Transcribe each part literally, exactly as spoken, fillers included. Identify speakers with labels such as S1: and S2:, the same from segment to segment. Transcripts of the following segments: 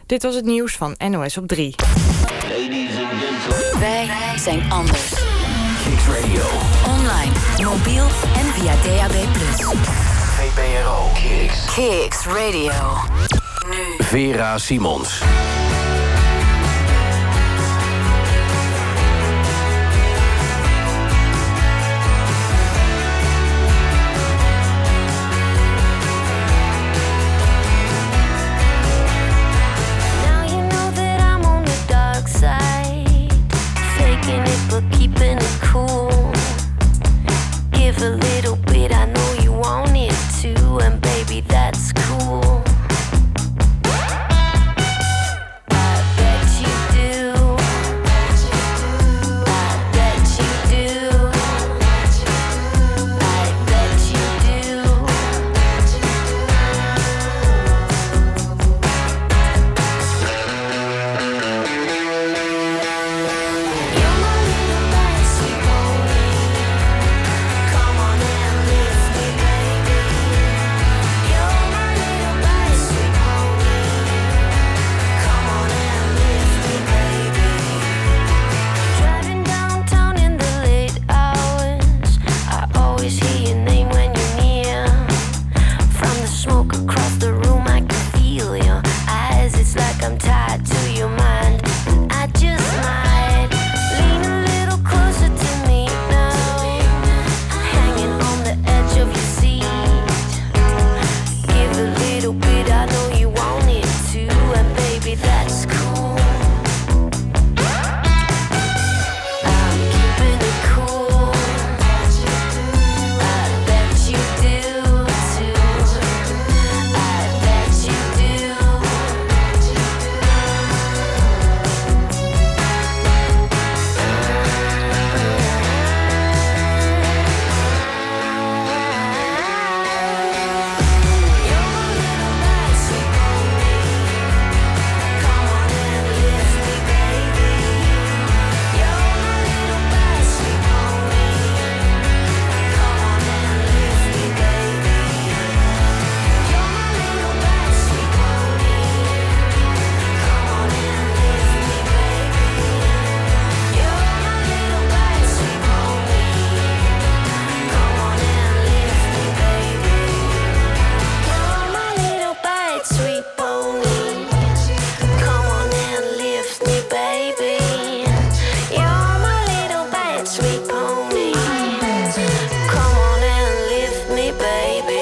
S1: Dit was het nieuws van N O S op drie.
S2: Wij zijn anders. Kicks Radio. Online, mobiel en via D A B plus.
S3: V P R O.
S2: Kicks. Kicks Radio. Nu.
S3: Vera Simons.
S4: A little bit, I know you want it too, and baby, that's cool. I bet you do. I bet you do. I bet you do. You're my little bad sweet pony. Come on and lift me, baby. You're my little bad sweet pony. Come on and lift me, baby. Driving downtown in the late hours, I always hear your name when you're near. From the smoke across the room, I can feel your eyes. It's like I'm tied to your mind. I just might lean a little closer to me now, hanging on the edge of your seat. Give a little bit, I know you want it too, and baby, that's cool. I'm keeping it cool. I bet you do too. I bet you do. You're my little bad sweet pony. Come on and lift me, baby. You're my little bad sweet pony. Come on and lift me, baby. You're my little bad sweet pony. Come on and lift me, baby. You're my little bad sweet pony. Come on and lift me, baby. You're my little bad sweet pony. Come on and lift me, baby. You're my little bad sweet pony. Come on and lift me, baby.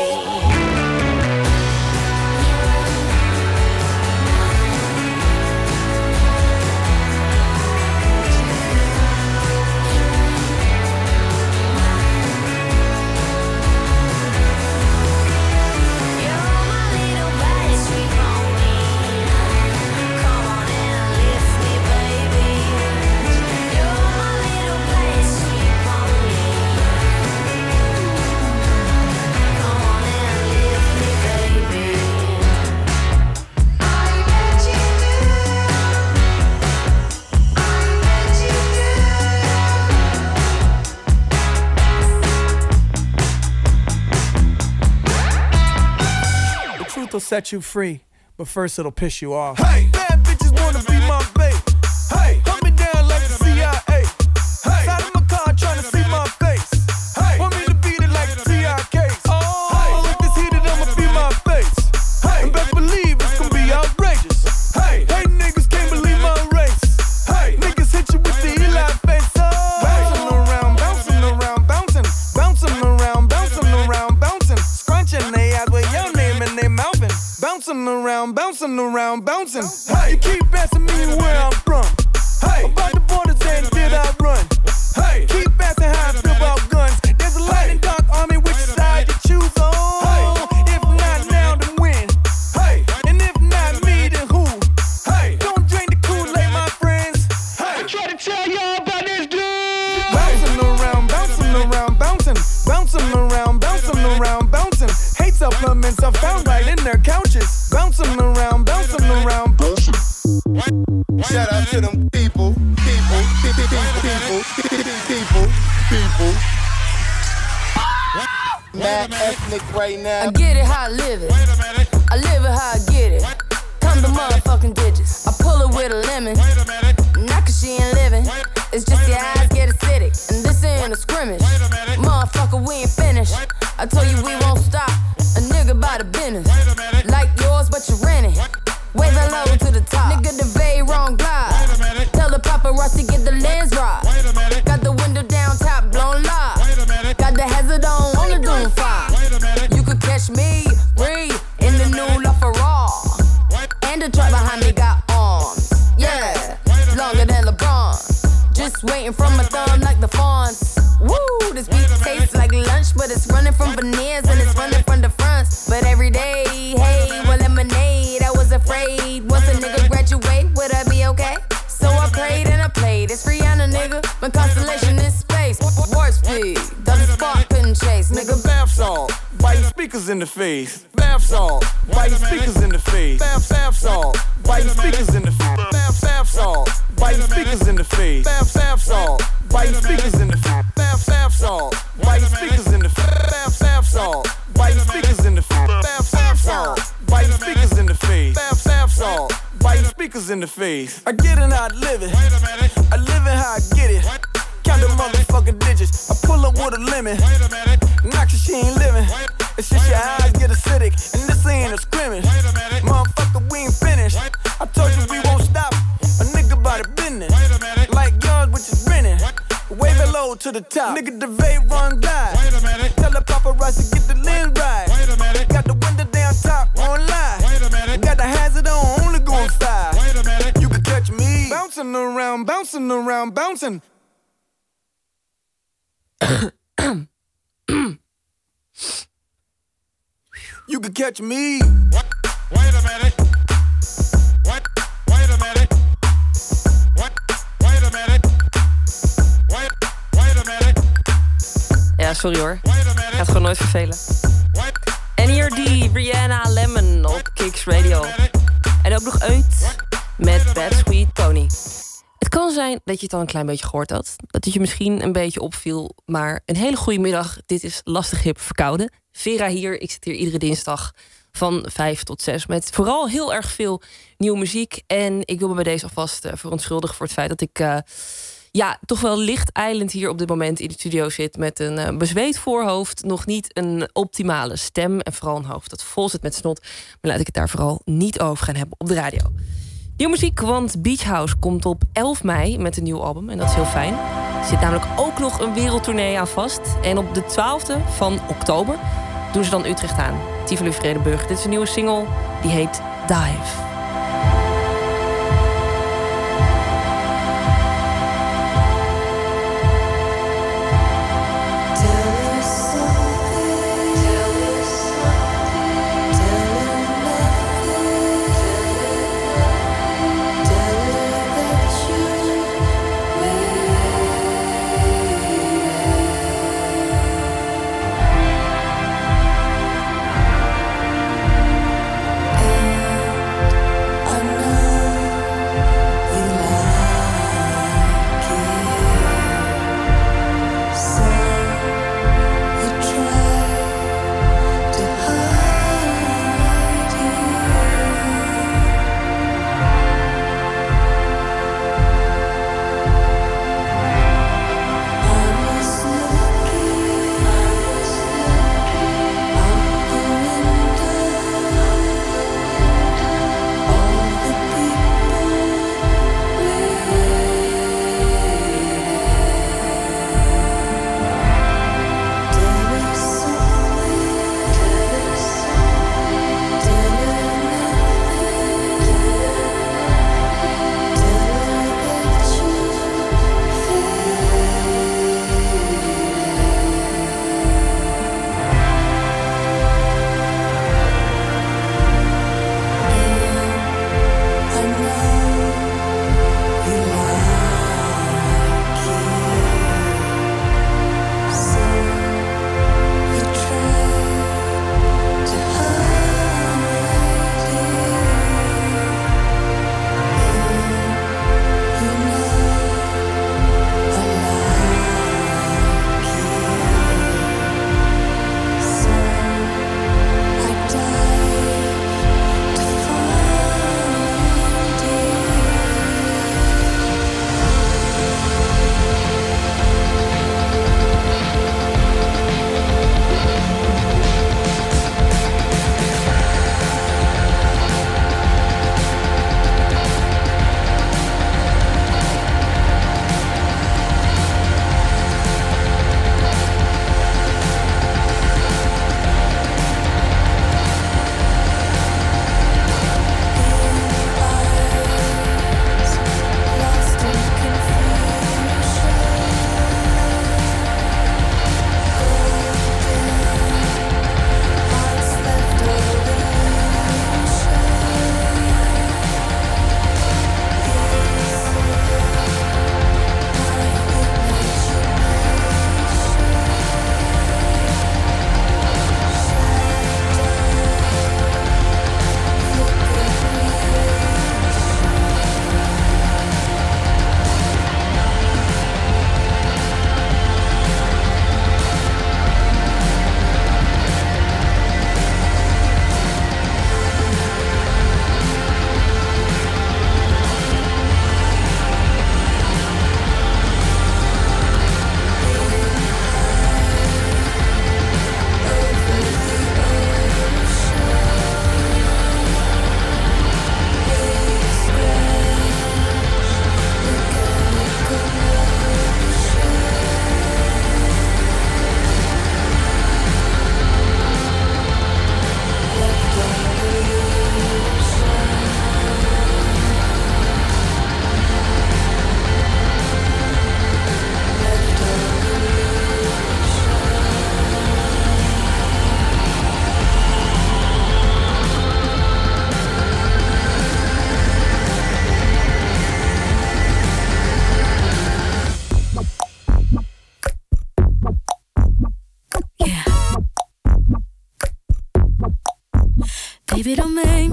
S4: You're my little bad sweet pony. Come on and lift me, baby. You're my little bad sweet pony. Come on and lift me, baby. I bet you do. I bet you
S5: The truth will set you free, but first it'll piss you off. Hey, bad bitches wanna be my babe. Hey, hunt me down like the C I A. Hey, side of my car trying to see my face. Hey, want me to beat it like the T I Ks. Oh, hey, if it's heated, I'ma be my face. Hey, and best believe it's gonna be outrageous. Hey, hey, niggas can't believe my race. Hey, niggas hit you with the Eli face. Oh, bouncing around, bouncing around, bouncing, bouncing around, bouncing around, bouncing, scrunching they eyes with your name in their mouthing. Bouncing around, bouncing around, bouncing. Hey, you keep asking me where I'm from. Hey, about the borders and did I run? Hey, keep asking how I feel about guns. There's a light and dark army, which side you choose on? Hey, if not now, then when? Hey, and if not me, then who? Hey, don't drink the Kool-Aid, my friends. Hey, I try to tell y'all about this dude. Bouncing around, bouncing around, bouncing, bouncing around, bouncing around, bouncing. Hate supplements I found right in their couches. Bouncing around, bouncing around, bouncing. Shout out to them people, people, people, people, people, people. Mad ethnic right now.
S6: I get it how I live it. I live it how I get it. Come to motherfucking digits. behind me got arms. Yeah, longer than LeBron. Just waiting from my thumb like the fawns. Woo, this beat tastes like lunch, but it's running from veneers and it's running from the fronts. But every day, hey, well, lemonade, I was afraid. Once a nigga graduate, would I be okay? So I prayed and I played. It's Rihanna, nigga. My constellation in space. Warp speed, doesn't spark, couldn't chase, nigga.
S5: Bath salt, biting speakers in the face. Bath salt, biting speakers in the face. Bath, bath salt, biting speakers in the face. Bath, bath salt, biting speakers in the face. Bath, bath salt, biting speakers in the face. Bath, bath salt, biting speakers in the face. Bath, bath salt, biting speakers in the face. Bath, bath salt, biting speakers in the face. Bath, bath salt, biting speakers in the face. I get it how I live it. I live it how I get it. Count the motherfucking digits. I pull up with a lemon. Knock your she ain't living. It's just your eyes get acidic. And this ain't a scrimmage. Motherfucker, we ain't finished. I told you we won't stop. A nigga by the business. Like yours, which is renting. Wave it low to the top. Nigga, the vape run die. Tell the paparazzi get the lens right. Got the window down top, won't lie. Got the hazard on, only going five. You can catch me bouncing around, bouncing around, bouncing. You can catch me. Wait a minute. Wait, wait a minute. Wait, wait a minute. Wait, wait a minute.
S7: Ja, sorry hoor. Gaat gewoon nooit vervelen. En hier die Rihanna Lemon op Kicks Radio. En ook nog uit met Bad Sweet Pony. Het kan zijn dat je het al een klein beetje gehoord had. Dat het je misschien een beetje opviel. Maar een hele goede middag. Dit is Lastig Hip Verkouden. Vera hier. Ik zit hier iedere dinsdag van vijf tot zes. Met vooral heel erg veel nieuwe muziek. En ik wil me bij deze alvast uh, verontschuldigen voor het feit dat ik... Uh, ja, toch wel licht eilend hier op dit moment in de studio zit. Met een uh, bezweet voorhoofd. Nog niet een optimale stem. En vooral een hoofd dat vol zit met snot. Maar laat ik het daar vooral niet over gaan hebben op de radio. Nieuwe muziek, want Beach House komt op elf mei met een nieuw album. En dat is heel fijn. Er zit namelijk ook nog een wereldtournee aan vast. En op de twaalfde van oktober doen ze dan Utrecht aan. Tivoli Vredenburg. Dit is een nieuwe single. Die heet Dive.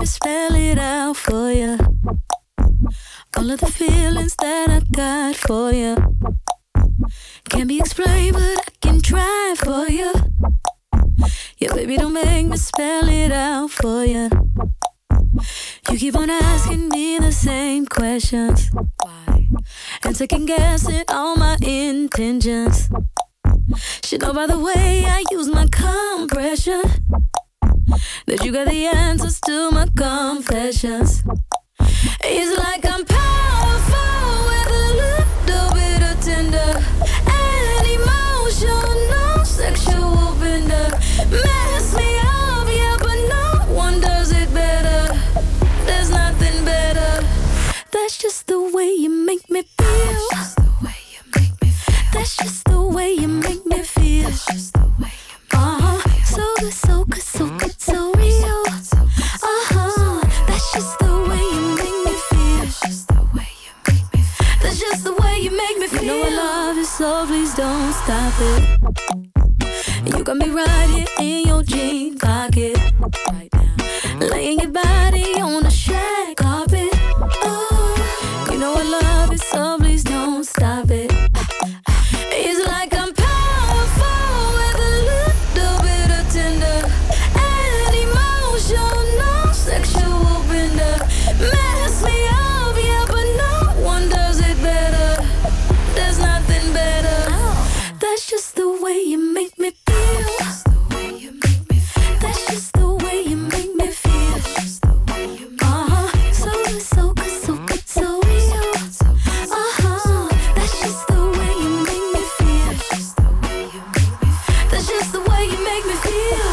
S8: me spell it out for you. All of the feelings that I got for you can't be explained, but I can try for you. Yeah, baby, don't make me spell it out for you. You keep on asking me the same questions. Why? And second guessing all my intentions. Should know by the way I use my compression that you got the answers to my confessions. It's like I'm powerful with a little bit of tender and emotional, sexual bender. Mess me up, yeah, but no one does it better. There's nothing better. That's just the way you make me feel. That's just the way you make me feel. Uh-huh. So good, so good, so good, so real. Uh-huh. That's just the way you make me feel. That's just the way you make me feel. You know I love you, so please don't stop it. You got me right here in your jean pocket, right now, laying your body on the shag carpet. Oh, you know I love you, so please don't stop it. It's like I'm powerful with a little bit of tender and emotional, sexual bender. Mess me up, yeah, but no one does it better. There's nothing better. That's just the way you make me feel. That's just the way you make me feel. Uh-huh. So good, so good, so good, so real. Uh-huh. That's just the way you make me feel. That's just the way you make me feel.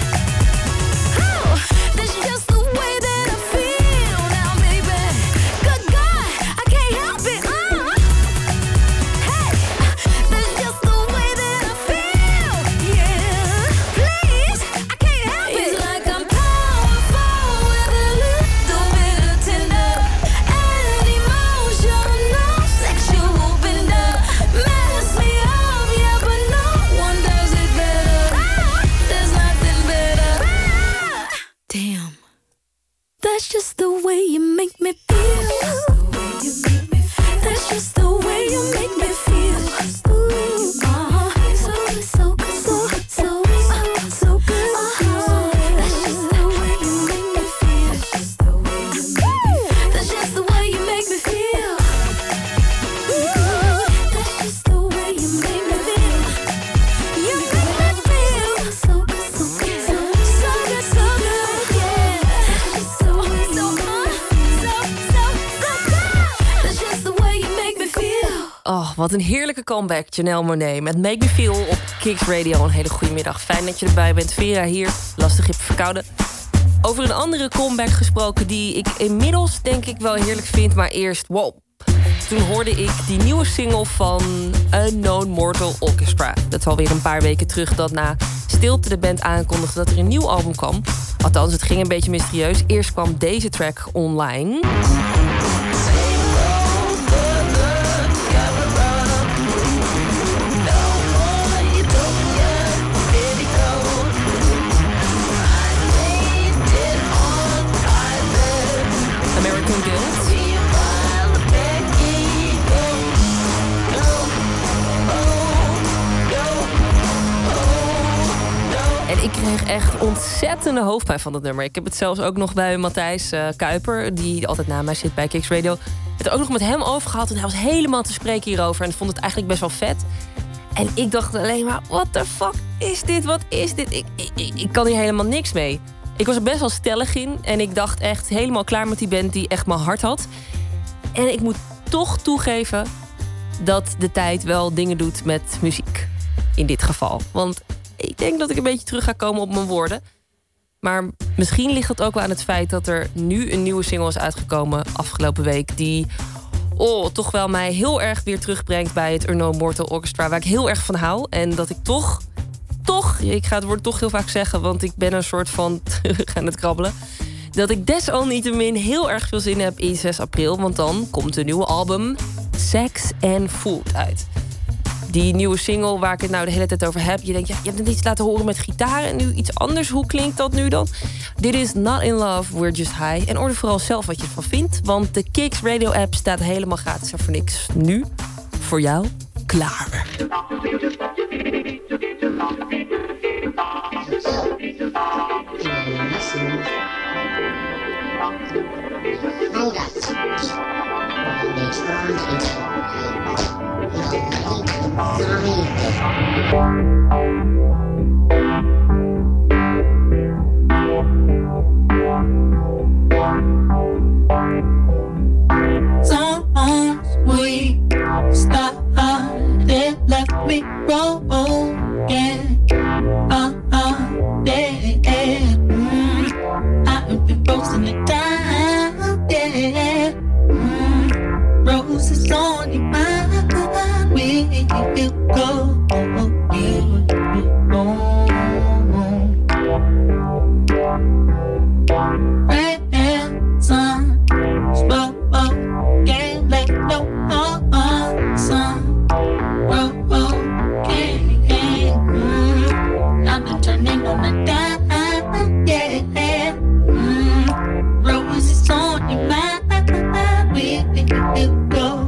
S8: Oh, that's just the way that I feel now, baby. Good God, I can't help it. Uh. Hey, that's just the way that I feel. Yeah, please, I can't help it. It's like I'm powerful with a little bit of tender and emotional, sexual bender. Mess me up, yeah, but no one does it better. There's nothing better. Damn, that's just the way you make me feel. That's just the way you make me feel. Uh-huh. So good, so good, so good, so good, so good. Uh-huh. That's just the way you make me feel. That's just the way you make me feel. That's just the way you make me feel. You make me feel so good, so good, so good, so good, so good, yeah. So, so, so, so, so good. That's just the way you make me feel.
S7: Oh, wat een heerlijke comeback, Janelle Monáe met Make Me Feel op Kicks Radio. Een hele goede middag. Fijn dat je erbij bent. Vera hier, lastig hip verkouden. Over een andere comeback gesproken die ik inmiddels denk ik wel heerlijk vind. Maar eerst, wow. Toen hoorde ik die nieuwe single van Unknown Mortal Orchestra. Dat is alweer een paar weken terug dat na stilte de band aankondigde dat er een nieuw album kwam. Althans, het ging een beetje mysterieus. Eerst kwam deze track online. American Guild. En ik kreeg echt ontzettende hoofdpijn van dat nummer. Ik heb het zelfs ook nog bij Matthijs uh, Kuiper, die altijd na mij zit bij Kicks Radio, het er ook nog met hem over gehad. En hij was helemaal te spreken hierover en vond het eigenlijk best wel vet. En ik dacht alleen maar, what the fuck is dit? Wat is dit? Ik, ik, ik, ik kan hier helemaal niks mee. Ik was er best wel stellig in en ik dacht echt helemaal klaar met die band die echt mijn hart had. En ik moet toch toegeven dat de tijd wel dingen doet met muziek. In dit geval. Want ik denk dat ik een beetje terug ga komen op mijn woorden. Maar misschien ligt het ook wel aan het feit dat er nu een nieuwe single is uitgekomen afgelopen week. Die oh, toch wel mij heel erg weer terugbrengt bij het Unknown Mortal Orchestra. Waar ik heel erg van hou. En dat ik toch, toch, ik ga het woord toch heel vaak zeggen, want ik ben een soort van terug aan het krabbelen. Dat ik desalniettemin heel erg veel zin heb in zes april. Want dan komt een nieuwe album Sex and Food uit. Die nieuwe single waar ik het nou de hele tijd over heb. Je denkt, ja, je hebt net iets laten horen met gitaar en nu iets anders. Hoe klinkt dat nu dan? Dit is Not In Love, We're Just High. En order vooral zelf wat je ervan vindt. Want de Kicks Radio app staat helemaal gratis en voor niks. Nu, voor jou, klaar.
S9: Sometimes we started, left me broken. Uh, uh, yeah. Mm, I've been frozen it down, yeah. Mm, roses on your mind, we will go. You rain and sun, spoke, can't let no more sun. I've been turning on the dime, yeah. Mm, roses on your mind, we will go.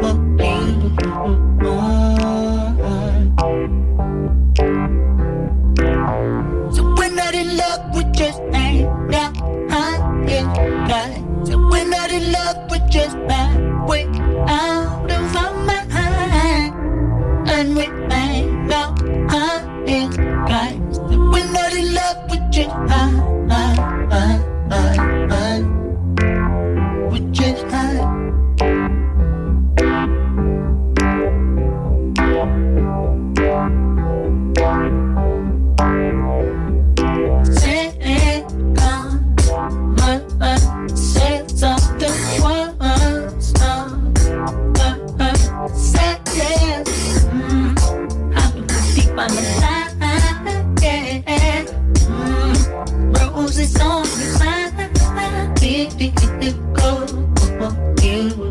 S9: So we're not in love, we just hang out, yeah. So we're not in love, we just halfway out of our mind, and we hang out, yeah. So we're not in love, we just high, high, high, high. We just high. Roses on your mind, baby, go. You,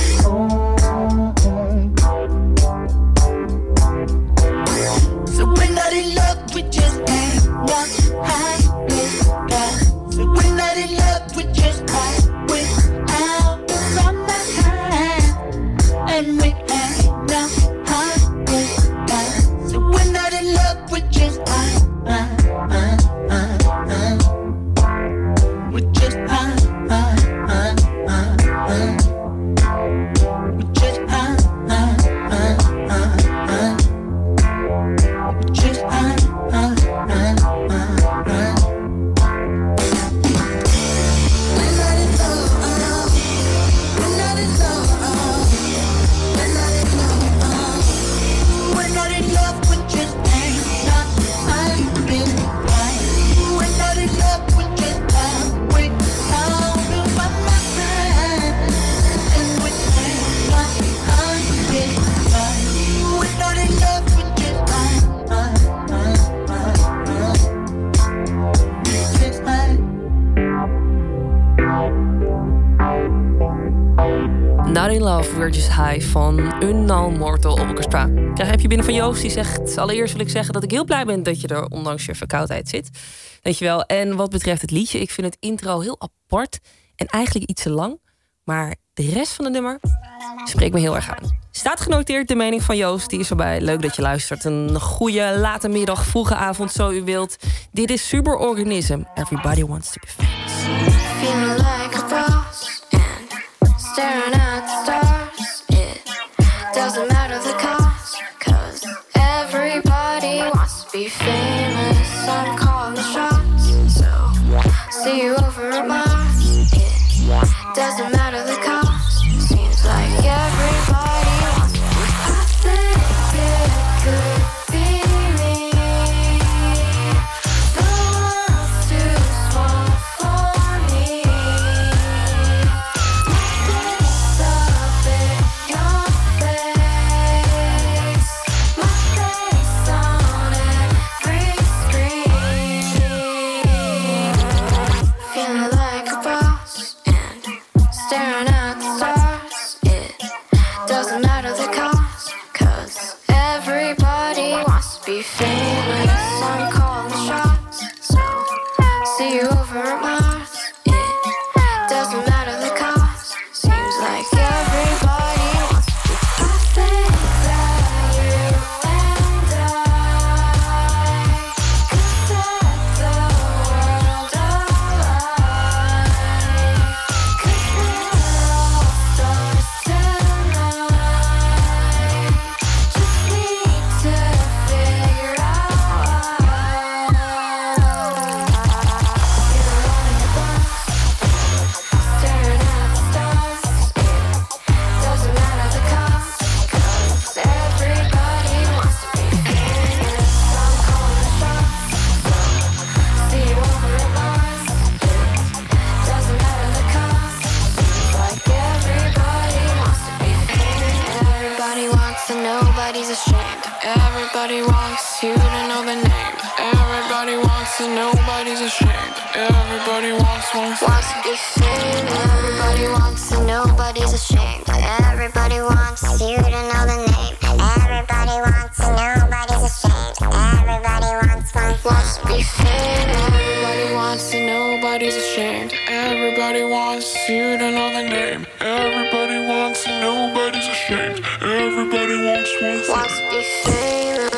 S9: so we're not in love, we just hang out, high, yeah. So we're not in love, we just high, we out of our mind, and we hang out, high, yeah. So we're not in love, we just high, high, high.
S7: Not In Love, We're Just High van Unknown Mortal Orchestra. Ik krijg een appje binnen van Joost, die zegt... Allereerst wil ik zeggen dat ik heel blij ben dat je er ondanks je verkoudheid zit. Dankjewel. En wat betreft het liedje, ik vind het intro heel apart... en eigenlijk iets te lang. Maar de rest van het nummer spreekt me heel erg aan. Staat genoteerd, de mening van Joost, die is erbij. Leuk dat je luistert. Een goede late middag, vroege avond, zo u wilt. Dit is Superorganism. Everybody wants to be famous.
S10: Feeling like a boss and staring at the stars. It doesn't matter the cost, cause everybody wants to be famous. I'm calling the shots, so see you over at Mars. It doesn't matter the cost, seems like everybody wants to be. I think it could be me. The world's too small for me. Nothing's up in your face. Everybody wants you to know the name. Everybody wants and nobody's ashamed. Everybody wants, wants, wants to be famous. Everybody wants and nobody's ashamed.
S11: Everybody wants you to know the name. Everybody wants and nobody's ashamed. Everybody wants, wants,
S10: wants to be famous. Everybody wants and nobody's ashamed.
S12: Everybody wants you to know the name. Everybody wants and nobody's ashamed. Everybody wants, wants,
S10: wants to be famous.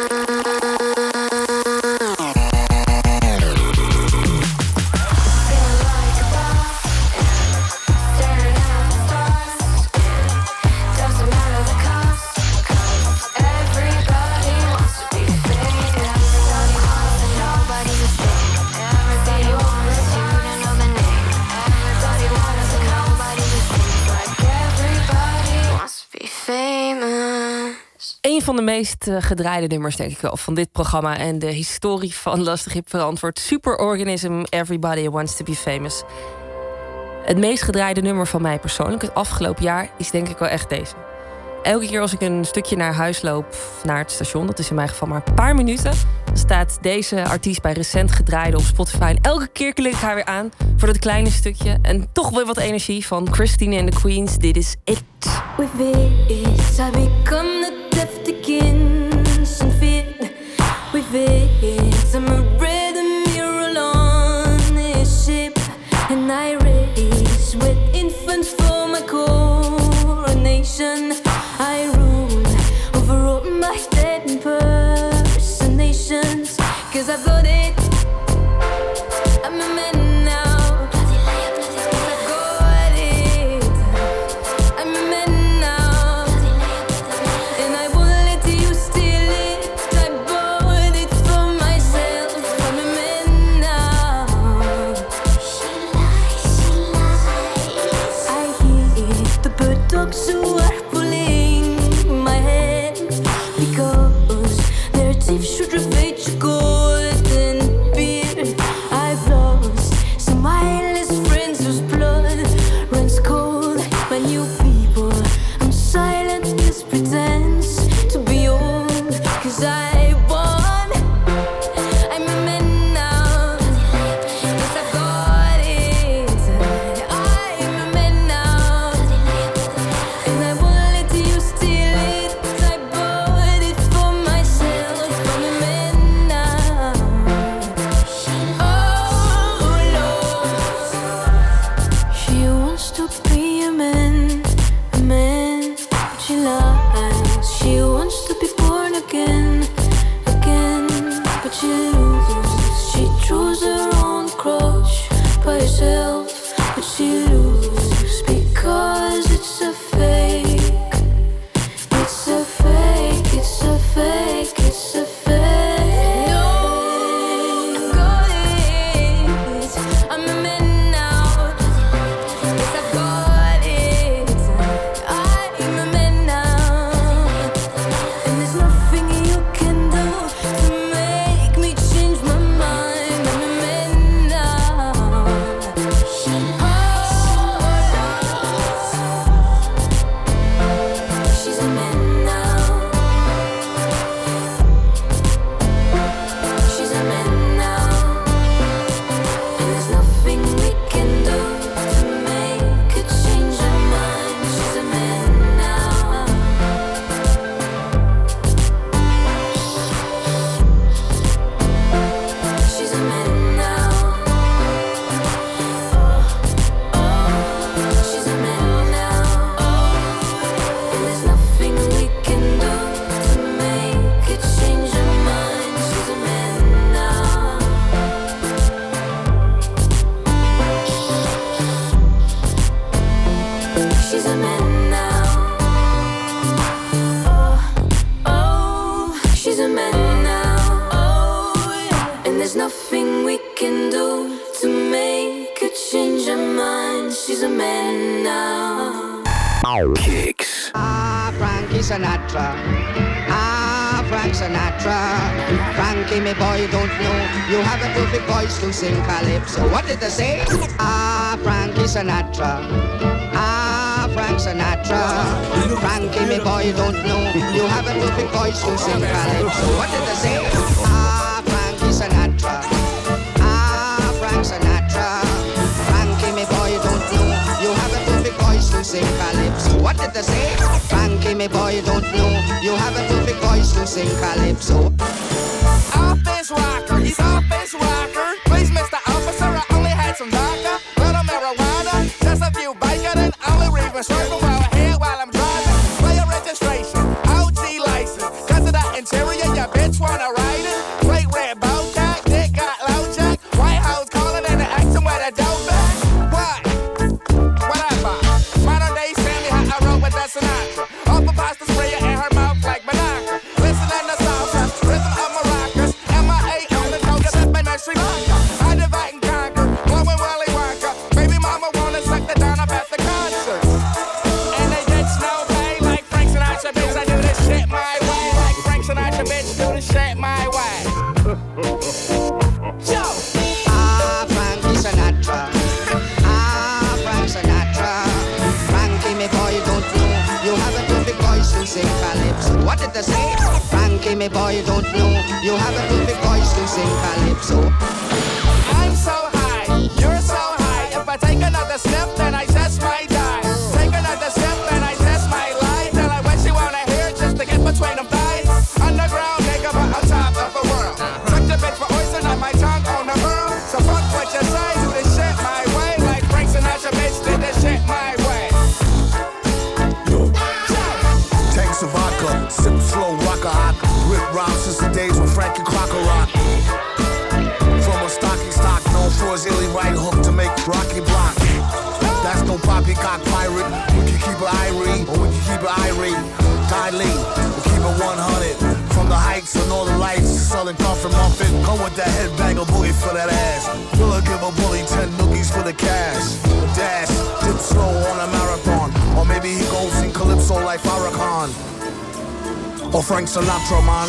S7: Een van de meest uh, gedraaide nummers, denk ik wel, van dit programma en de historie van Lastig Hip Verantwoord. Superorganism, Everybody Wants to Be Famous. Het meest gedraaide nummer van mij persoonlijk het afgelopen jaar is denk ik wel echt deze. Elke keer als ik een stukje naar huis loop, naar het station, dat is in mijn geval maar een paar minuten, dan staat deze artiest bij recent gedraaide op Spotify. En elke keer klik ik haar weer aan voor dat kleine stukje. En toch weer wat energie van Christine and the Queens. Dit is It.
S8: With it, I become the deaf against and fit. With it, I'm a rhythm mural on this ship. And I race with infants for my coronation. I rule over all my dead impersonations. Cause I've got it, I'm a man now. I've got it, I'm a man now. And I won't let you steal it. I bought it for myself. I'm a man now. She lies, she lies. I hear the bird dogs who are pulling my hair because their teeth should reflect your golden beard. I've lost some mindless friends whose blood runs cold. My new people, I'm silent, this pretense to be old. Cause I won, I'm a man now. Yes, I've got it, I'm a man now. And I won't let you steal it. I bought it for myself. I'm a man now. Oh Lord, she wants to be a man, a man, but she lies. She wants to be born again, again, but she loses. She chose her own cross by herself, but she loses because it's a fake. It's a fake, it's a fake, it's a fake. No, I've got it, I'm a man now. Yes, I've got it, I'm a man now. And there's nothing you can do to make me change my mind. I'm a man now. She lies, she's a man now. She's a man now. And there's nothing we can do to make her change her mind. She's a man now. She's a man now. Oh, she's a man now. And there's nothing we can do to make her change her mind. She's a man now. She's a man now. Oh, oh, she's a man now. Oh, yeah. And there's nothing we can do to make her change her mind. She's a man now.
S3: Kicks.
S13: Ah, Frankie Sinatra. Ah, Frank Sinatra. Frankie, me boy, don't know. You have a perfect voice to sing calypso. What did they say? Ah, Frankie Sinatra. Ah, Frank Sinatra. Frankie, me boy, don't know. You have a perfect voice to sing calypso. What did I say? Ah, Frankie Sinatra. Ah, Frank Sinatra. Frankie, me boy, don't know. You have a perfect voice to sing calypso. What did I say? Frankie, me boy, don't know. You have a perfect voice to sing calypso.
S5: Office rocker, he's office rocker. Please, Mister Officer, I only had some vodka, little marijuana, just a few bacon, and only reason swerving while ahead while I'm driving. Player registration, O G license. Cause of the interior, your bitch wanna ride it. Plate red bow tie, dick got low jack. White house calling and they asking where the dope back. What? What I buy? Modern day Sammy, how I wrote with that Sinatra. Off a pasta sprayer in her mouth like Banaka. Listening to salsa, rhythm of maracas. M I A on the toga, that's my Sri Lanka. I divide and conquer, blowing Willy Wonka. Baby mama wanna suck the down up at the concert. And they get snow pay like Frank Sinatra, bitch. I do this shit my way. Like Frank Sinatra, bitch, do this shit my way. Joe!
S13: Ah, Frankie Sinatra. Ah, Frank Sinatra. Frankie, me boy, don't know. You have a perfect voice to sing calypso. What did I say? Frankie, me boy, don't know. You have a perfect voice to sing calypso.
S5: I'm so high, you're so high. If I take another step, then I just might die. Take another step, then I just might lie. Tell her what she wanna hear just to get between them thighs. Underground nigga, but on top of the world. Suck the bitch for oyster, not my tongue on the world. So fuck what you say, do this shit my way. Like Frank Sinatra, bitch, did this shit my way.
S14: Tank some vodka, sip slow rocker. I rip rhymes since the days when Frankie Crocker rock. From a stocky stock known for his illy right hook to make Rocky block. That's no poppycock pirate. We can keep it irie, or we can keep it irate. Dilate, we keep it one hundred. From the heights and all the lights, Southern Comfort Muffin. Come with that headbang of booty for that ass. Willa give a bully ten nookies for the cash. Dash, dip slow on a marathon. Or maybe he goes in Calypso like Farrakhan. Or Frank Sinatra, man.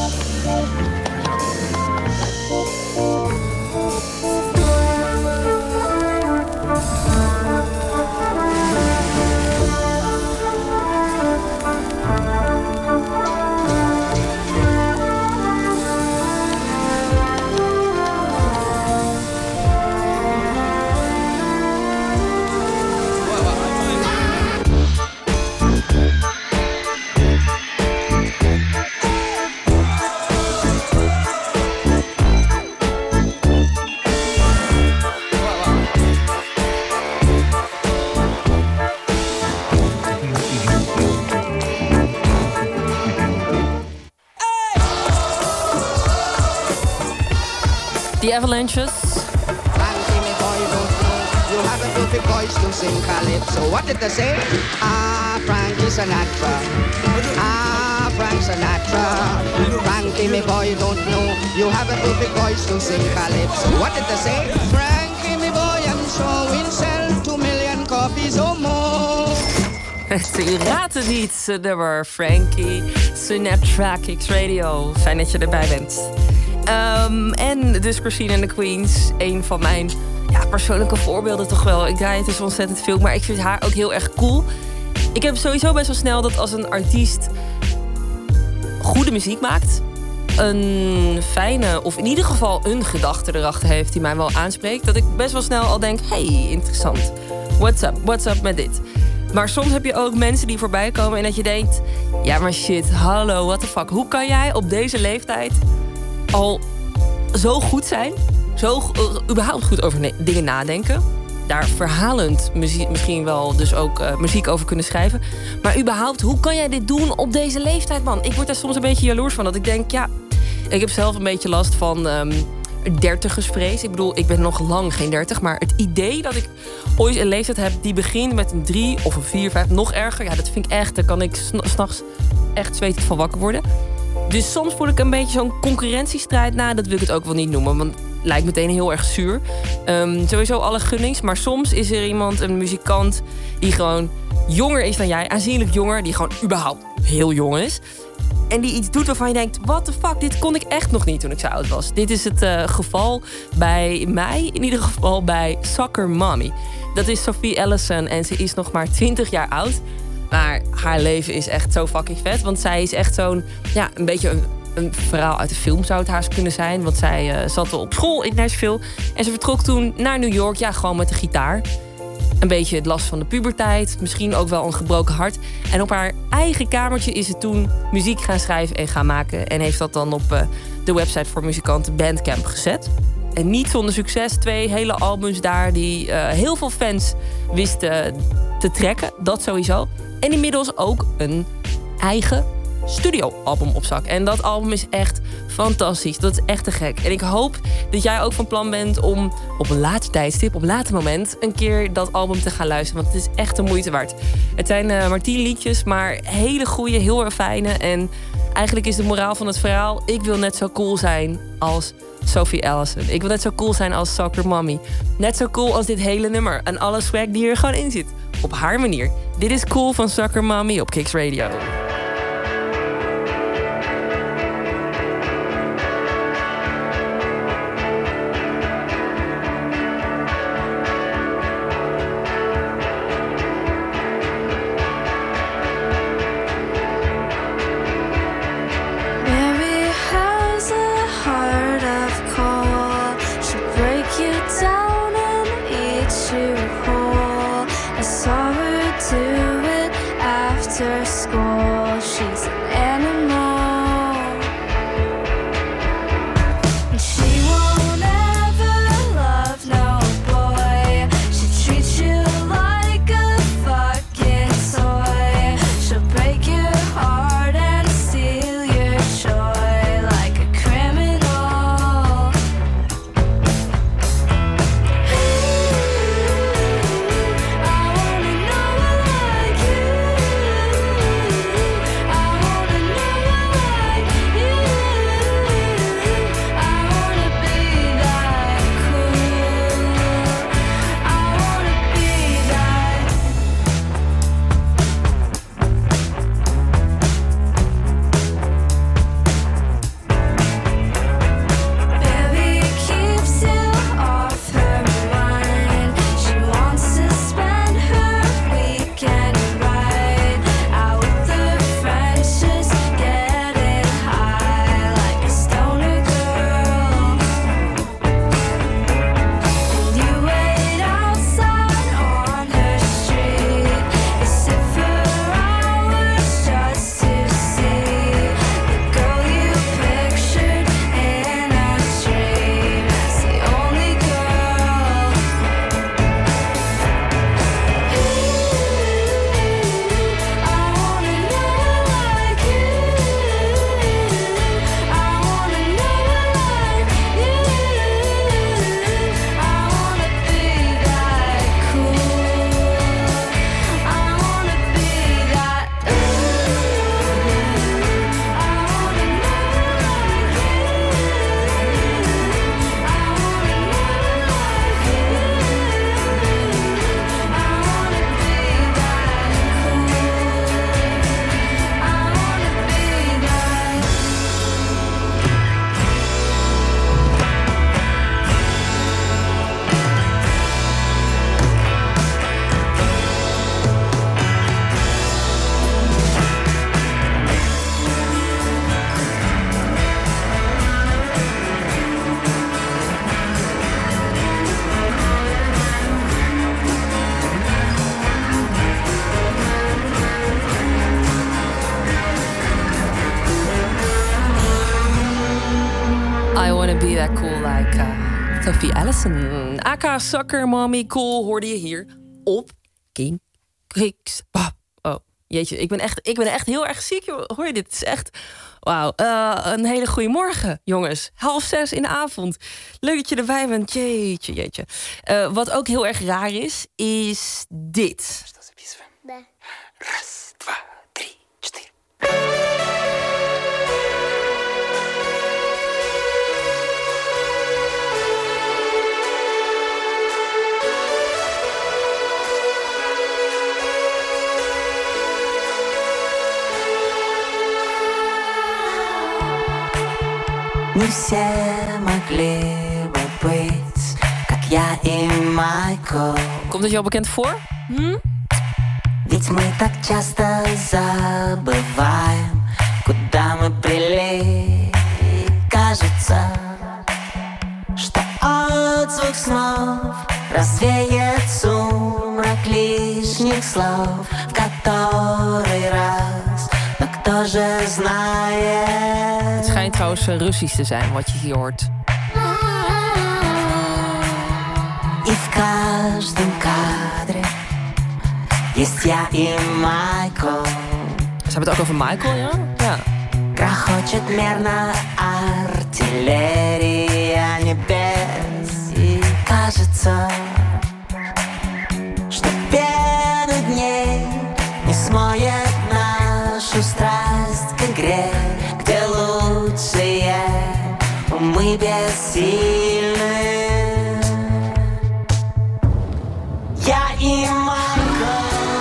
S7: The Avalanches.
S13: Frankie, me boy, don't know. You have a perfect voice to sing calypso. What did I say? Ah, Frankie Sinatra. Ah, Frank Sinatra. Frankie, me boy, don't know. You have a perfect voice to sing calypso. What did I say? Frankie, me boy, I'm sure we'll sell two million copies or more.
S7: Je raadt het niet, het nummer Frankie Sinatra, Kicks Radio. Fijn dat je erbij bent. Um, en dus Christine and the Queens, een van mijn ja, persoonlijke voorbeelden toch wel. Ik draai het dus ontzettend veel, maar ik vind haar ook heel erg cool. Ik heb sowieso best wel snel dat als een artiest goede muziek maakt, een fijne, of in ieder geval een gedachte erachter heeft die mij wel aanspreekt, dat ik best wel snel al denk, hey, interessant. What's up? What's up met dit? Maar soms heb je ook mensen die voorbij komen en dat je denkt, ja maar shit, hallo, what the fuck. Hoe kan jij op deze leeftijd al zo goed zijn, zo uh, überhaupt goed over ne- dingen nadenken, daar verhalend muzie- misschien wel dus ook uh, muziek over kunnen schrijven, maar überhaupt, hoe kan jij dit doen op deze leeftijd, man? Ik word daar soms een beetje jaloers van, dat ik denk, ja, ik heb zelf een beetje last van um, dertigersvrees. Ik bedoel, ik ben nog lang geen dertig, maar het idee dat ik ooit een leeftijd heb die begint met een drie of een vier, vijf, nog erger, ja, dat vind ik echt, daar kan ik s'nachts echt zweetig van wakker worden. Dus soms voel ik een beetje zo'n concurrentiestrijd. Nou, dat wil ik het ook wel niet noemen, want het lijkt meteen heel erg zuur. Um, sowieso alle gunnings, maar soms is er iemand, een muzikant, die gewoon jonger is dan jij, aanzienlijk jonger, die gewoon überhaupt heel jong is. En die iets doet waarvan je denkt, what the fuck, dit kon ik echt nog niet toen ik zo oud was. Dit is het uh, geval bij mij, in ieder geval bij Soccer Mommy. Dat is Sophie Ellison en ze is nog maar twintig jaar oud. Maar haar leven is echt zo fucking vet. Want zij is echt zo'n, ja, een beetje een, een verhaal uit de film zou het haast kunnen zijn. Want zij uh, zat op school in Nashville. En ze vertrok toen naar New York, ja, gewoon met de gitaar. Een beetje het last van de puberteit. Misschien ook wel een gebroken hart. En op haar eigen kamertje is ze toen muziek gaan schrijven en gaan maken. En heeft dat dan op uh, de website voor muzikanten Bandcamp gezet. En niet zonder succes. Twee hele albums daar die uh, heel veel fans wisten te trekken. Dat sowieso. En inmiddels ook een eigen studioalbum op zak. En dat album is echt fantastisch. Dat is echt te gek. En ik hoop dat jij ook van plan bent om op een later tijdstip, op een later moment, een keer dat album te gaan luisteren. Want het is echt de moeite waard. Het zijn uh, maar tien liedjes, maar hele goede, heel erg fijne. En eigenlijk is de moraal van het verhaal: ik wil net zo cool zijn als Sophie Allison. Ik wil net zo cool zijn als Soccer Mommy. Net zo cool als dit hele nummer. En alle swag die er gewoon in zit. Op haar manier. Dit is Cool van Soccer Mommy op Kicks Radio.
S8: Mary has a heart of coal. She'll break you down and eat you whole. I saw her do it after school. She's an animal. And she won't ever love no boy. She treats you like a fucking toy. She'll break your heart and steal your joy like a criminal. Baby keeps you off her mind. She wants to spend her weekend right out with her friends, just getting high like a stoner girl. And you wait outside on her street. You sit for hours just to see the girl you pictured in a dream as the only girl. I wanna know like you. I wanna know like you. I wanna be that cool. I wanna be that ooh. I wanna know like you. I wanna know like you. I wanna be that
S7: I wanna be that cool like uh, Sophie Allison. A K Soccer Mommy Cool hoorde je hier op King Kicks. Oh, oh, jeetje, ik ben, echt, ik ben echt heel erg ziek, joh. Hoor je dit? Het is echt... Wauw, uh, een hele goede morgen, jongens. Half zes in de avond. Leuk dat je erbij bent. Jeetje, jeetje. Uh, wat ook heel erg raar is, is dit.
S15: Раз, два, три, четыре.
S16: Не все могли бы быть, как я и Майкл.
S7: Komt het je al bekend voor? Hm?
S16: Ведь Ведь мы так часто забываем, куда мы брели. Кажется, что отзвук снов развеет сумрак лишних слов в который раз. Но кто же знает?
S7: Het schijnt trouwens uh, Russisch te zijn wat je hier hoort.
S16: И в каждом кадре есть я и Майкл.
S7: Ze hebben het ook over Michael, ja? Ja.
S16: Грохочет мерно артиллерия небес. И кажется, что пена дней не смоет нашу страсть к игре, где лучшие мы бессильны. Я и Майкл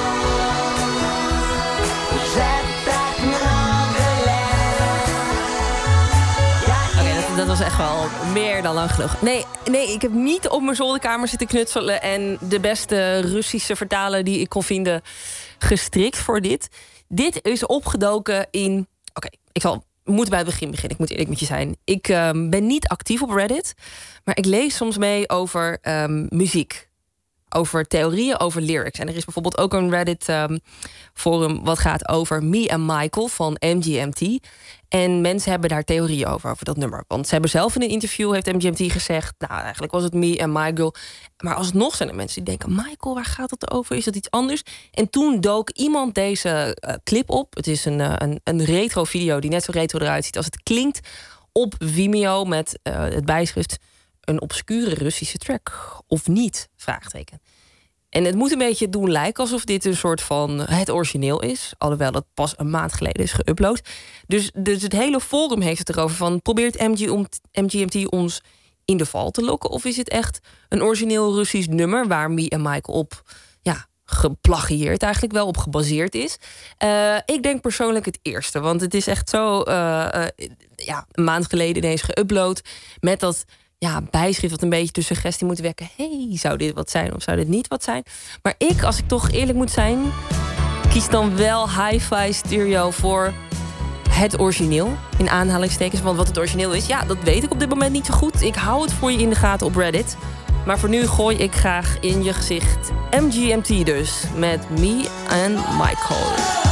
S16: уже так много лет.
S7: Oké, dat, dat was echt wel meer dan lang genoeg. Nee, nee, ik heb niet op mijn zolderkamer zitten knutselen en de beste Russische vertalen die ik kon vinden gestrikt voor dit. Dit is opgedoken in... Oké, okay, ik zal... We moeten bij het begin beginnen, ik moet eerlijk met je zijn. Ik um, ben niet actief op Reddit, maar ik lees soms mee over um, muziek. Over theorieën, over lyrics. En er is bijvoorbeeld ook een Reddit-forum... Um, wat gaat over Me and Michael van M G M T. En mensen hebben daar theorieën over, over dat nummer. Want ze hebben zelf in een interview, heeft M G M T gezegd... nou, eigenlijk was het Me and Michael. Maar alsnog zijn er mensen die denken... Michael, waar gaat het over? Is dat iets anders? En toen dook iemand deze uh, clip op. Het is een, uh, een, een retro-video die net zo retro eruit ziet als het klinkt... op Vimeo met uh, het bijschrift... een obscure Russische track. Of niet? Vraagteken. En het moet een beetje doen lijken alsof dit een soort van het origineel is. Alhoewel dat pas een maand geleden is geüpload. Dus, dus het hele forum heeft het erover van... probeert M G M T ons in de val te lokken? Of is het echt een origineel Russisch nummer... waar Me en Michael op ja, geplagieerd eigenlijk wel op gebaseerd is? Uh, ik denk persoonlijk het eerste. Want het is echt zo uh, uh, ja, een maand geleden ineens geüpload... met dat... ja, bijschrift wat een beetje de suggestie moet wekken. Hey, zou dit wat zijn of zou dit niet wat zijn? Maar ik, als ik toch eerlijk moet zijn... kies dan wel hi-fi stereo voor het origineel. In aanhalingstekens, want wat het origineel is... ja, dat weet ik op dit moment niet zo goed. Ik hou het voor je in de gaten op Reddit. Maar voor nu gooi ik graag in je gezicht M G M T dus. Met Me and Michael.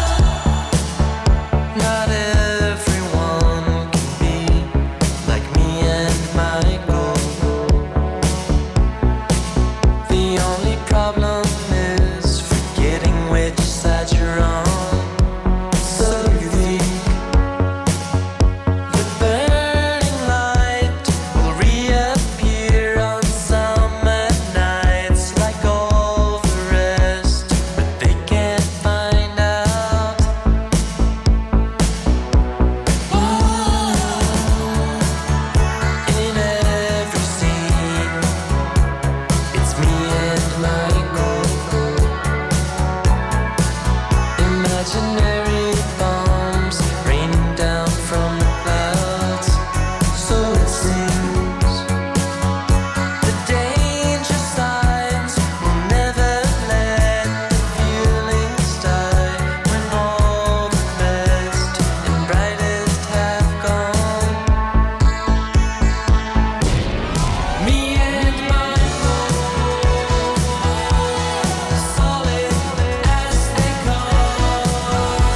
S15: Not everyone can be like me and Michael. Problem is forgetting which side you're on. So you think the burning light will reappear on summer nights like all the rest, but they can't find out. Ooh, in every scene, it's me and Michael. Imaginary bombs raining down from the clouds. So it seems the danger signs will never let the feelings die when all the best and brightest have gone. Me and Michael, solid as they come.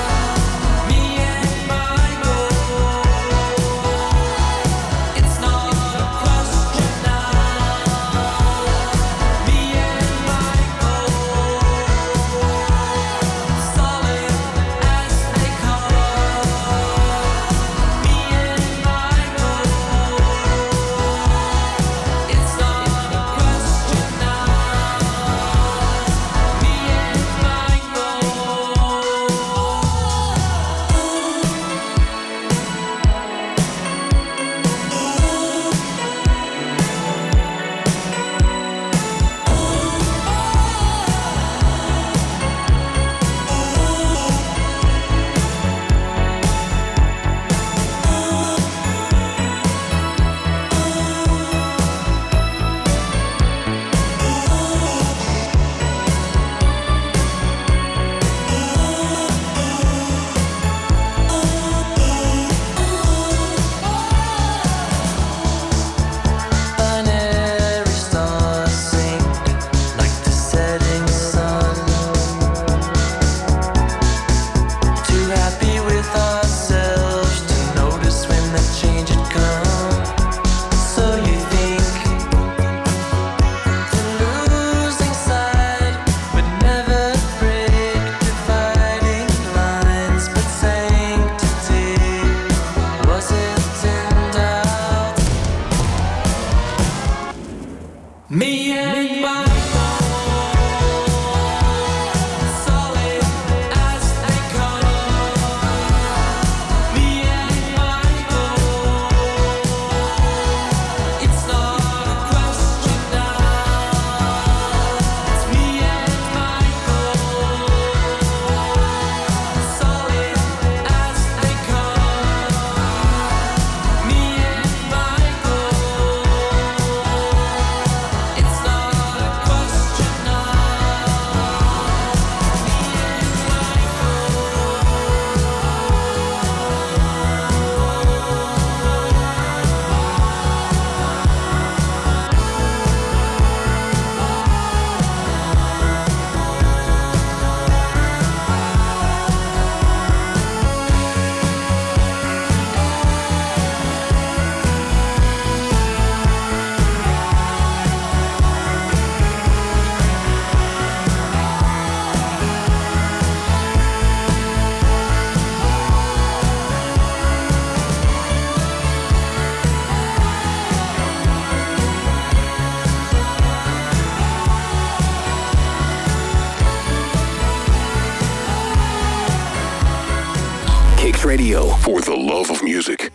S3: Radio. For the love of music.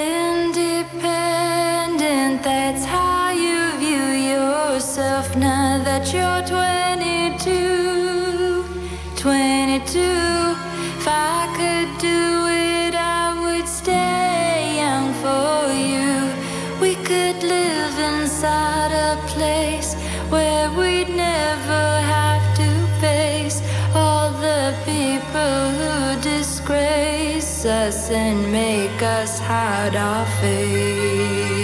S8: Independent, that's how you view yourself now that you're twenty-two. twenty-two. If I could do it, I would stay young for you. We could live inside a place where we'd never have to face all the people who disgrace us and make us hide our face.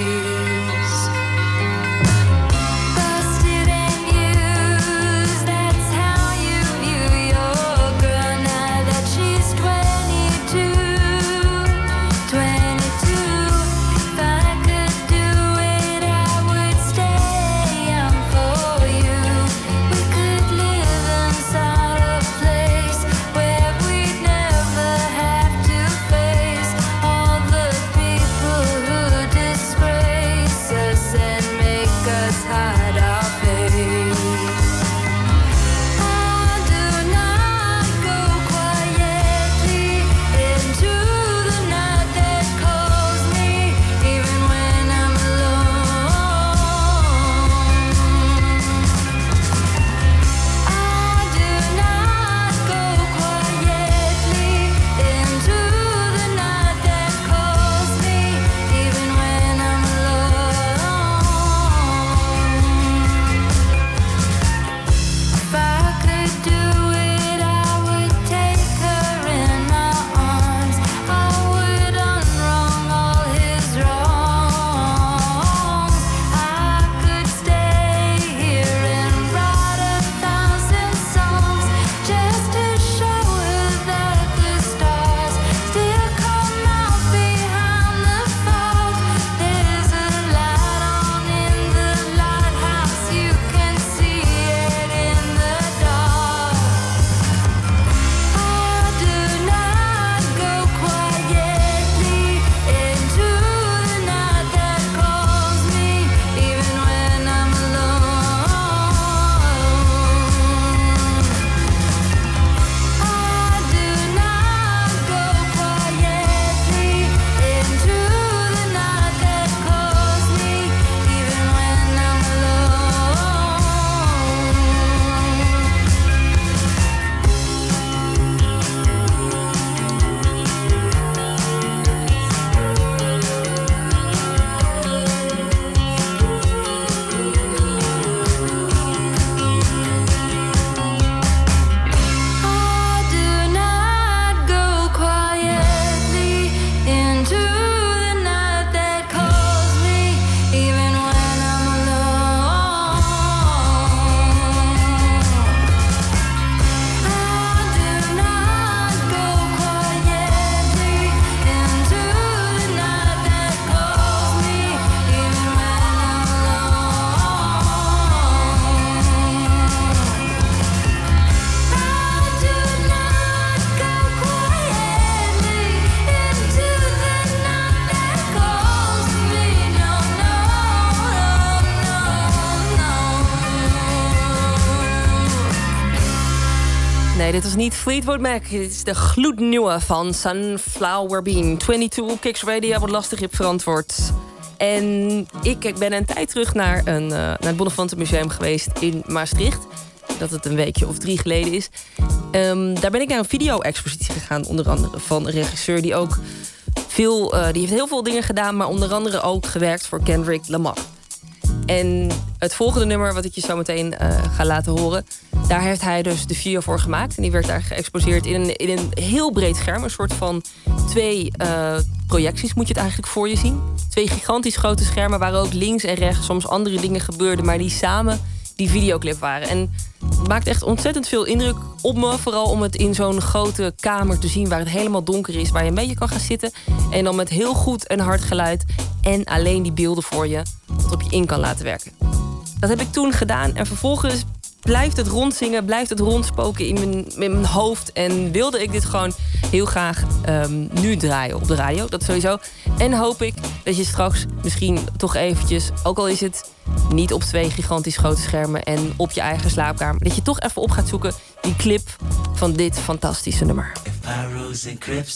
S8: Busted and used, that's how you view your girl now that she's twenty-two. twenty-two. If I could do it, I would stay young for you. We could live inside a place where we'd never have to face all the people who disgrace us and make us hide our face. I do not go quietly into the night that calls me, even when I'm alone. I do not go quietly into the night that calls me, even when I'm alone. If I could do it, I would take her in my arms. I would unwrong all his wrongs. I could stay here and write a thousand songs just to show her that the stars still come out behind the fog. There's a light on in the lighthouse, you can see it in the dark. I do not go quietly into the night that calls me, even when I'm alone. I do not go quietly into the night that calls me, even when I'm I do not go quietly into the night that calls me, even when I'm alone. I do not go quietly into the night that calls me, even when I'm
S7: Nee, dit was niet Fleetwood Mac. Dit is de gloednieuwe van Sunflower Bean. tweeëntwintig Kicks Radio wordt lastig hip verantwoord. En ik ben een tijd terug naar, een, uh, naar het Bonnefante Museum geweest in Maastricht. Dat het een weekje of drie geleden is. Um, daar ben ik naar een video-expositie gegaan, onder andere van een regisseur die ook veel, uh, die heeft heel veel dingen gedaan, maar onder andere ook gewerkt voor Kendrick Lamar. En het volgende nummer, wat ik je zo meteen uh, ga laten horen, daar heeft hij dus de video voor gemaakt. En die werd daar geëxposeerd in een, in een heel breed scherm. Een soort van twee uh, projecties moet je het eigenlijk voor je zien. Twee gigantisch grote schermen waar ook links en rechts soms andere dingen gebeurden, maar die samen die videoclip waren. En het maakt echt ontzettend veel indruk op me. Vooral om het in zo'n grote kamer te zien waar het helemaal donker is, waar je een beetje kan gaan zitten. En dan met heel goed en hard geluid en alleen die beelden voor je, wat op je in kan laten werken. Dat heb ik toen gedaan en vervolgens blijft het rondzingen, blijft het rondspoken in mijn, in mijn hoofd. En wilde ik dit gewoon heel graag um, nu draaien op de radio, dat sowieso. En hoop ik dat je straks misschien toch eventjes, ook al is het niet op twee gigantisch grote schermen en op je eigen slaapkamer, dat je toch even op gaat zoeken die clip van dit fantastische nummer.
S15: Pyros and Crips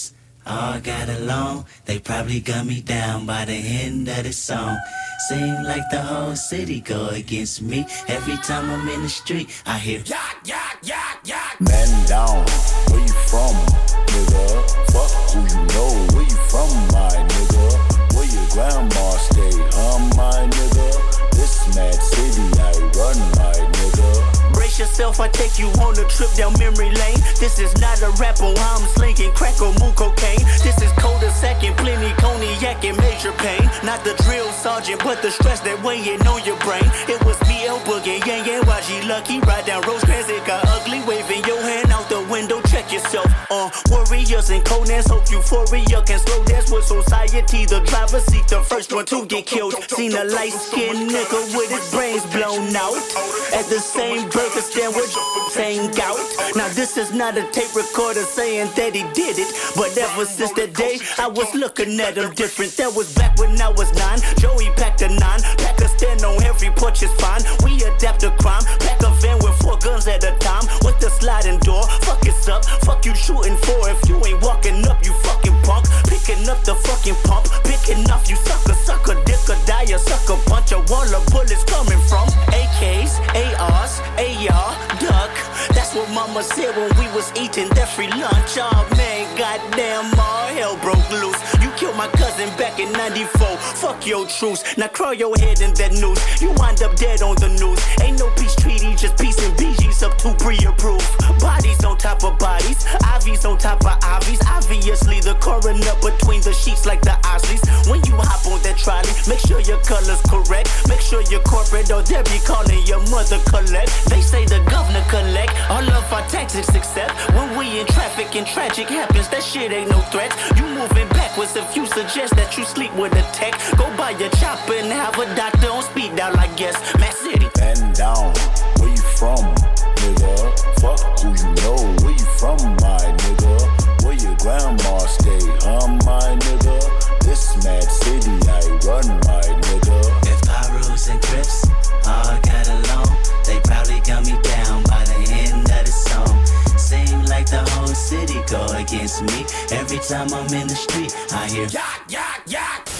S15: all got along. They probably gun me down by the end of the song. Seem like the whole city go against me. Every time I'm in the street, I hear yak, yak, yak, yak.
S17: Man down, where you from, nigga? Fuck who you know, where you from, my nigga? Where your grandma stay, huh, my nigga? This mad city I run, my nigga.
S15: Brace yourself, I take you on a trip down memory lane. This is not a rap on how I'm slinging crack or moon cocaine. This is cul-de-sac and plenty cognac and major pain. Not the drill sergeant, but the stress that weighing on your brain. It was me, El Boogie, Yang Yang, Y G Lucky. Ride down Rosecrans, it got ugly. Waving your hand out the window, check yourself. Uh, warriors and Conans, hope euphoria can slow dance with society. The driver seat, the first one to get killed. Seen a light-skinned nigga with his brains blown out. At the same burger stand with saying gout. Now this is not a tape recorder saying that he did it, but ever since that day I was looking at him different. That was back when I was nine. Joey packed a nine, pack a stand on every porch is fine. We adapt to crime, pack a van with four guns at a time with the sliding door. Fuck it's up, fuck you shooting for. If you ain't walking up, you fucking punk. Picking up the fucking pump, picking off you sucker, sucker, dick or die, a sucker bunch of wall of bullets coming from A Ks, A Rs, A R, duck. That's what mama said when we was eating that free lunch. Oh man, goddamn, all hell broke loose. You killed my cousin back in ninety-four. Fuck your truce. Now crawl your head in that noose. You wind up dead on the news. Ain't no peace treaty, just peace and B Gs up to pre-approved. Bodies on top of bodies, I Vs on top of I Vs. Obviously the coroner between the sheets like the Osleys. When you hop on that trolley, make sure your color's correct. Make sure you're corporate or they'll be calling your mother collect. They say the governor collect all of our taxes except when we in traffic and tragic happens. That shit ain't no threat. You moving backwards if you suggest that you sleep with a tech. Go buy your chopper and have a doctor on speed dial, I guess. Matt City.
S17: Man down, where you from, nigga? Fuck who you know, where you from, my nigga? Where your grandma stay, huh, my nigga? This mad city I run, my nigga.
S15: If Pyrus and Crips all got along, they probably gun me down by the end of the song. Seem like the whole city go against me. Every time I'm in the street, I hear yak, yak, yak.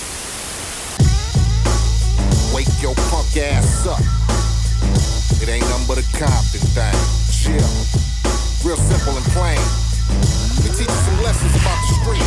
S14: Wake your punk ass up. It ain't nothing but a Compton thing. Chill. Real simple and plain. Let me teach you some lessons about the street.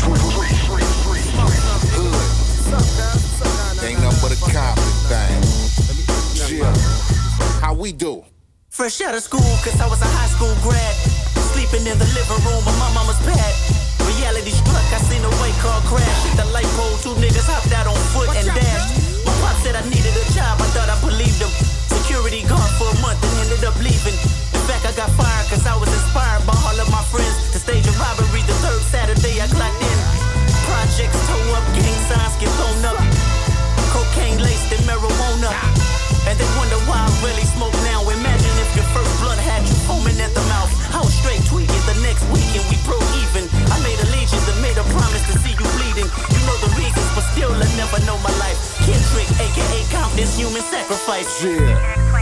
S14: Hood. Ain't nothing but a Compton thing. Chill. How we do?
S15: Fresh out of school, cause I was a high school grad. Sleeping in the living room of my mama's pad. Reality struck, I seen a white car crash. Hit the light pole, two niggas hopped out on foot and dashed. My pop said I needed a job, I thought I believed him. Security guard for a month and ended up leaving. In fact, I got fired cause I was inspired by all of my friends to stage a robbery the third Saturday I clocked in. Projects toe up, gang signs get thrown up. Cocaine laced in marijuana. And they wonder why I really smoke now. Imagine if your first blunt had you foaming at the mouth. I was straight tweaking the next weekend, we broke even. I made allegiance and made a promise to see you bleeding. You know the reasons, but still I never know my life. Kendrick, aka Compton's human sacrifice.
S14: Yeah.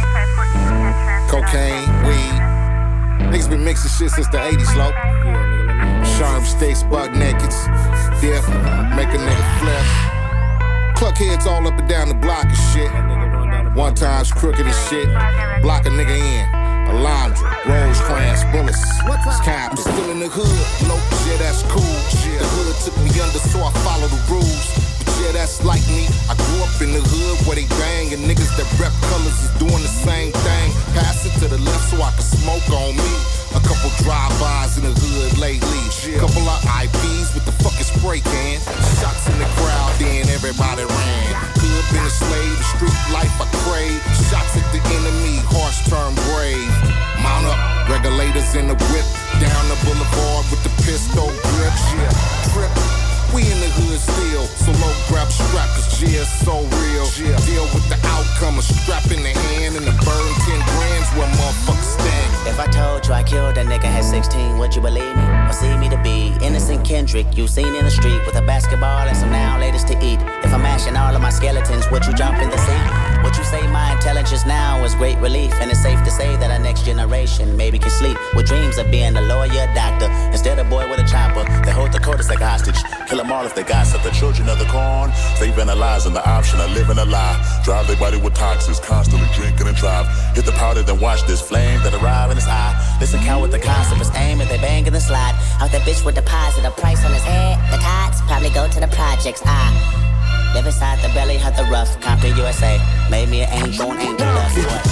S14: Cocaine, weed. Niggas been mixing shit since the eighties, low. Sharp stakes, buck nakeds. Dip, make a nigga flip. Cluck heads all up and down the block and shit. One time's crooked as shit. Block a nigga in. Alondra, Rosecrans, bullets. Scap, still in the hood. Nope, yeah, that's cool. The hood took me under, so I follow the rules. But yeah, that's like me. I grew up in the hood where they bang, and niggas that rep colors is doing the same thing. Pass it to the left so I can smoke on me. A couple drive-bys in the hood lately. Couple of I Ps with the fucking spray can. Shots in the crowd, then everybody ran. Hood been a slave, the street life I crave. Shots at the enemy, hearts turn brave. Mount up, regulators in the whip. Down the boulevard with the pistol grip. Yeah, trip. We in the hood still, so low grab strap, cause yeah, it's so real. Yeah. Deal with the outcome, a strap in the hand and a burn ten grams where motherfuckers stand.
S15: If I told you I killed a nigga at sixteen, would you believe me? Or see me to be innocent Kendrick you seen in the street with a basketball and some now latest to eat? If I'm mashing all of my skeletons, would you jump in the sea? Would you say my intelligence now is great relief? And it's safe to say that our next generation maybe can sleep with dreams of being a lawyer, doctor, instead of boy with a chopper. They hold the code to say
S17: take a hostage. Kill them all if they gossip. The children of the corn, saving their lives and the option of living a lie. Drive their body with toxins, constantly drinking and drive. Hit the powder, then watch this flame that arrive in his eye. Listen, count with the concept is aim and they bang in the slide. Out that bitch with deposit, a price on his head. The tots probably go to the projects. I live inside the belly, had the rough. Compton, U S A. Made me an angel and angel dust. What?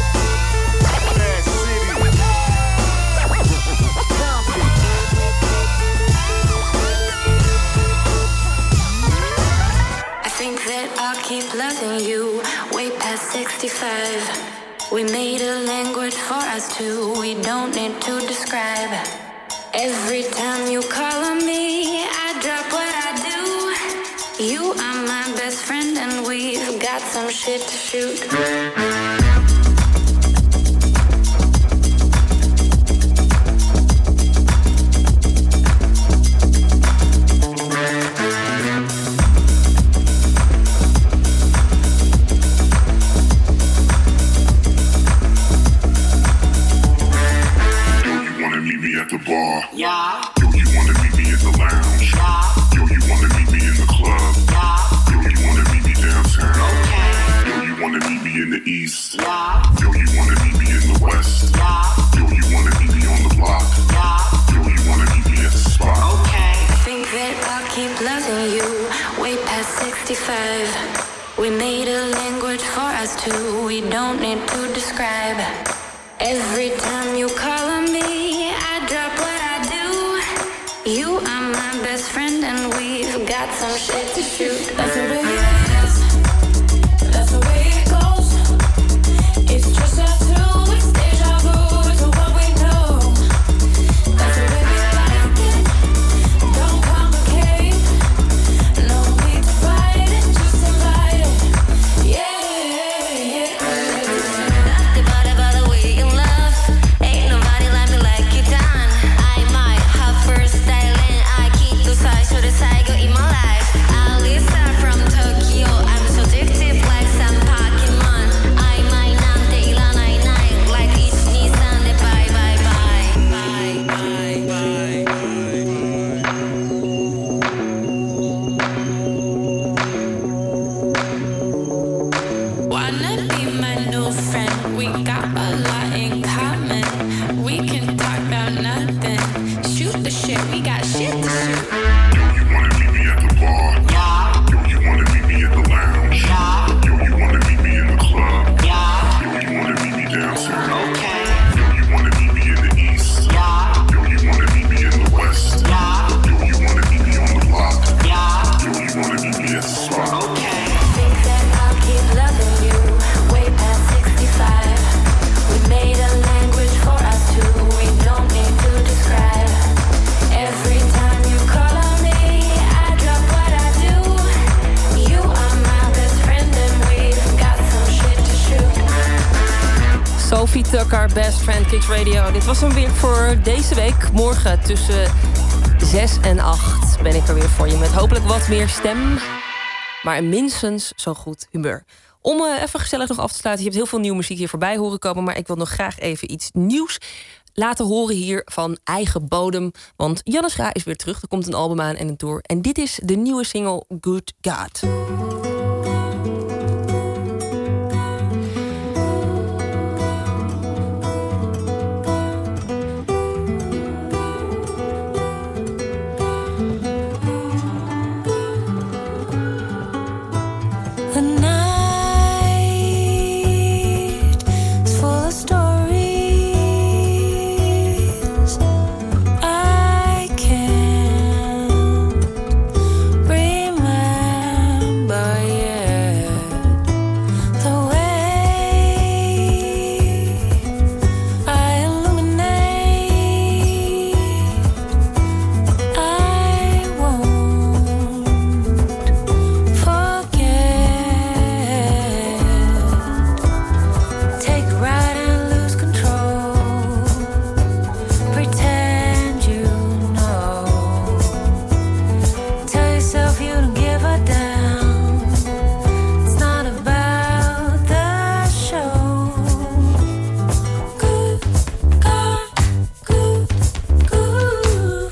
S8: I think that I'll keep loving you way past sixty-five. We made a language for us two, we don't need to describe. Every time you call on me, I drop what I do. You are my best friend and we've got some shit to shoot.
S12: At the bar.
S8: Yeah.
S12: Yo, you wanna meet me in the lounge.
S8: Yeah.
S12: Yo, you wanna meet me in the club.
S8: Yeah.
S12: Yo, you wanna meet me downtown.
S8: Okay.
S12: Yo, you wanna meet me in the east.
S8: Yeah.
S12: Yo, you wanna meet me in the west.
S8: Yeah.
S12: Yo, you wanna meet me on the block.
S8: Yeah.
S12: Yo, you wanna meet me at the spot.
S8: Okay. I think that I'll keep loving you way past sixty-five. We made a language for us two, we don't need to describe. Every time you call on me, I drop what I do. You are my best friend and we've got some shit to shoot. That's the way it is. That's the way it goes. It's just us two. It's deja vu to what we know. That's the way we like it. Don't complicate. No need to fight it. Just invite it. Yeah, yeah. Nothing but about the way you love. Ain't nobody like me like you done. I might have first style and I keep the size to the side go in my life. Alisa from Tokyo, I'm so addictive like some Pokemon. I might not take la night night like each Nissan. Bye bye bye bye bye bye bye. Wanna be my new friend? We got a lot in common. We can talk about nothing. Shoot the shit, we got shit to shoot.
S12: Yo, you wanna meet me at the bar.
S8: Yeah.
S12: Yo, you wanna meet me at the lounge.
S8: Yeah.
S12: Yo, you wanna meet me in the club.
S8: Yeah.
S12: Yo, you wanna meet me downtown.
S8: Okay.
S12: Yo, you wanna meet me in the east.
S8: Yeah.
S12: Yo, you wanna meet me in the west.
S8: Yeah.
S12: Yo, you wanna meet me on the block.
S8: Yeah.
S12: Yo, you wanna meet me at the spot.
S8: Okay. Think that I'll keep loving you way past sixty-five. We made a language for us two, we don't need to describe. Every time you call on me, I drop what I do. You are my best friend and we've got some shit to shoot.
S7: Sophie Tucker, Best Friend, Kicks Radio. Dit was hem weer voor deze week. Morgen tussen zes en acht ben ik er weer voor je met hopelijk wat meer stem. Maar minstens zo goed humeur. Om uh, even gezellig nog af te sluiten. Je hebt heel veel nieuwe muziek hier voorbij horen komen. Maar ik wil nog graag even iets nieuws laten horen hier van eigen bodem. Want Janne Schra is weer terug. Er komt een album aan en een tour. En dit is de nieuwe single Good God.